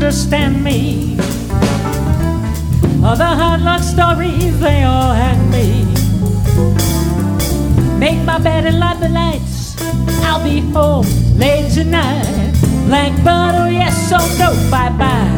understand me. All the hard luck stories, they all had me. Make my bed and light the lights. I'll be home late tonight. Black bottle, yes or no, bye-bye.